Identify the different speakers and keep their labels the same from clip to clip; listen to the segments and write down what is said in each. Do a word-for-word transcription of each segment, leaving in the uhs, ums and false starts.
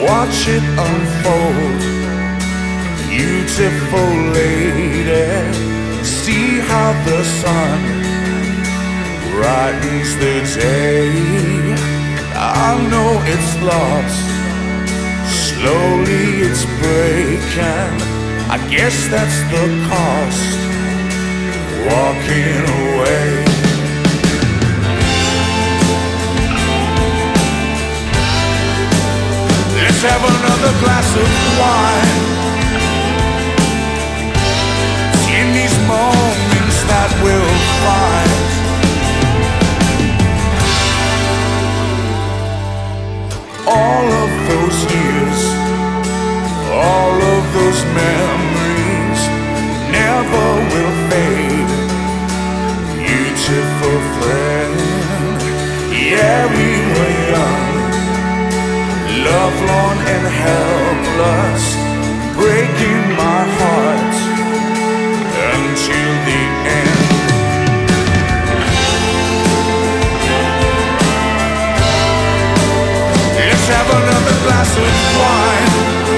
Speaker 1: watch it unfold. Beautiful lady, see how the sun brightens the day. I know it's lost, slowly it's breaking. I guess that's the cost, walking away. Let's have another glass of wine. It's in these moments that we'll find all of those years, all of those memories never will fade. Beautiful friend, yeah, we were young, lovelorn and helpless, breaking my heart until the end. Let's have another glass of wine,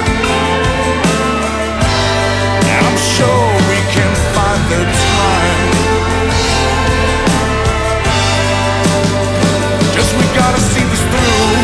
Speaker 1: and I'm sure we can find the time. Just we gotta see this through.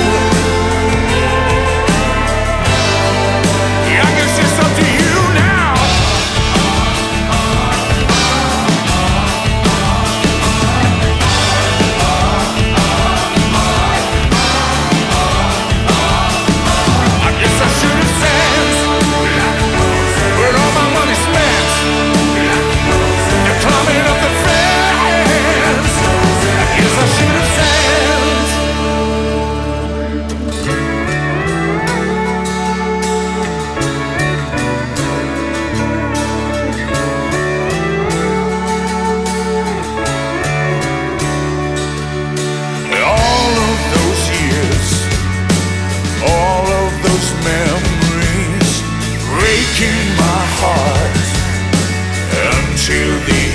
Speaker 1: Memories breaking my heart until the